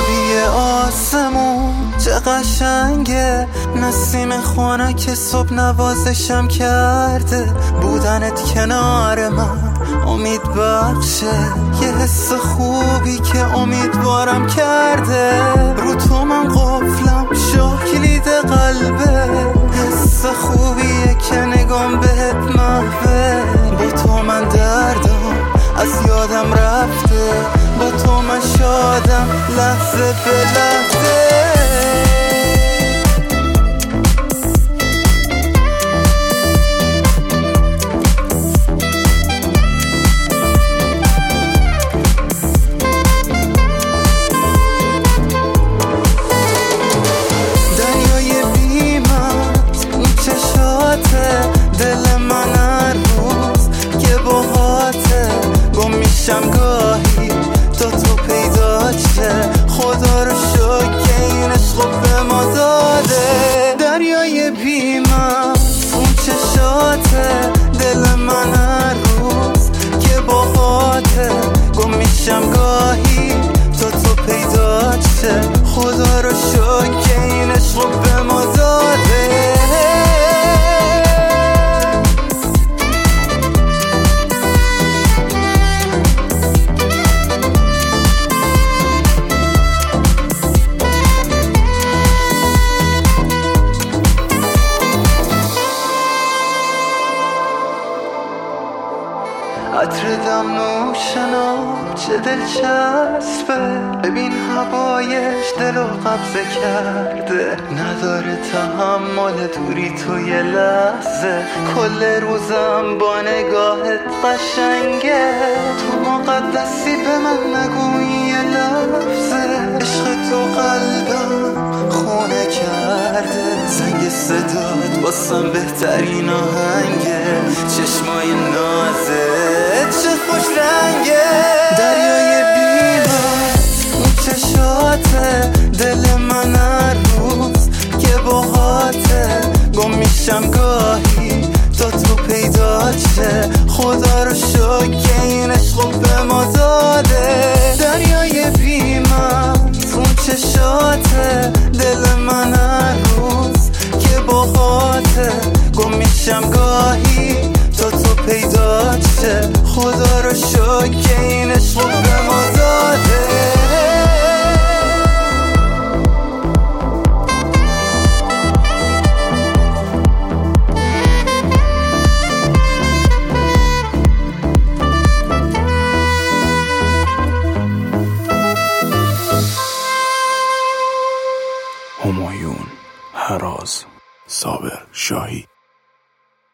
آبی آسمون چه قشنگه، نسیم خونه که صبح نوازشم کرده. بودنت کنار من امید بخشه، یه حس خوبی که امیدوارم کرده. رو تو من قفلم شاه کلید قلبه، حس خوبیه که نگام بهت محوه. با تو من دردم از یادم رفته، با تو من شادم لحظه به لحظه. دریای بیمت اون چشاته، دل من هر روز که باهاته. گم میشم گاهی تا تو پیدا شه، خدا رو شکر که این عشقو به ما داده. دریای بیمت اون چشاته، دل من هر روز که باهاته. گم میشم گاهی تا تو پیدا شه، خدا رو شکر که این عشقو به ما داده. عطر دم نوشنا چه دلچسبه، ببین هوایش دلو قبضه کرده. نداره تحمل دوری تو یه لحظه، کل روزم با نگاهت قشنگه. تو مقدسی به من نگو یه لحظه، عشق تو قلبم خونه کرده. زنگ صدات واسم بهترین آهنگه، چشمای نازت چه خوش رنگه. دریای بیمت اون چشاته، دل من هر روز که باهاته. گم میشم گاهی تا تو پیدا شه، خدا رو شکر که این عشقو به ما داده. دریای بیمت اون چشاته، دل من هر روز که باهاته. گم میشم گاهی تا تو پیدا شه، خدا رو شکر که این عشقو به ما داده. همایون، هراز، صابر شاهی.